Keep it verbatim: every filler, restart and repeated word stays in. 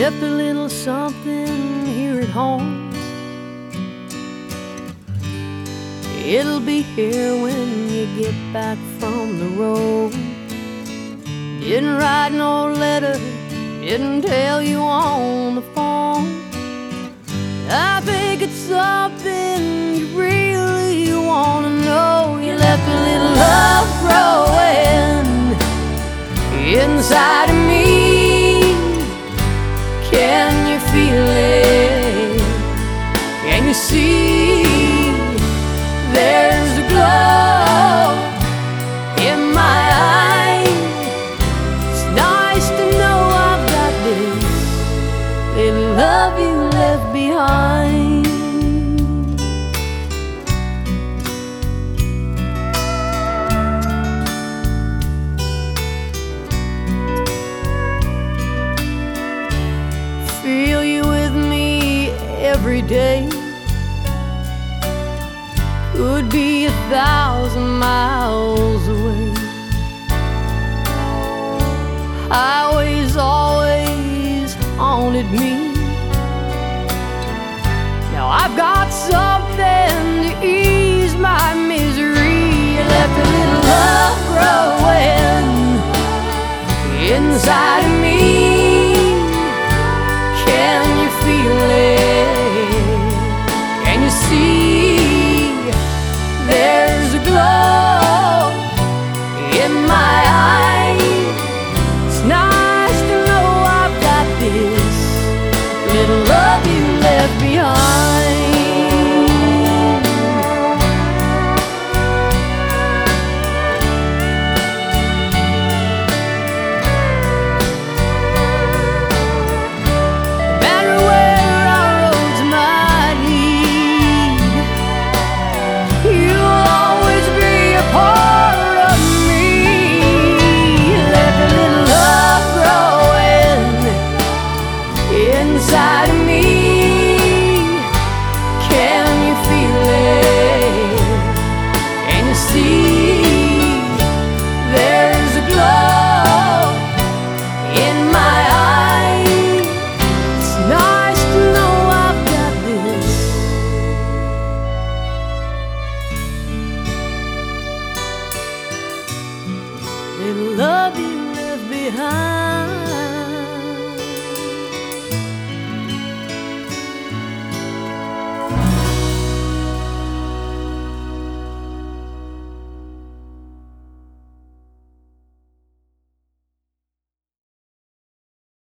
left a little something here at home. It'll be here when you get back from the road. Didn't write no letter, didn't tell you on the phone. I think it's something you really wanna know. You left a little love growing inside of me. Can you feel it? Can you see? There's a glow in my eyes. It's nice to know I've got this little love you left behind. Feel you with me every day. Could be a thousand miles away. Highways always haunted me. Now I've got something to ease my misery. You left a little love growing inside of me.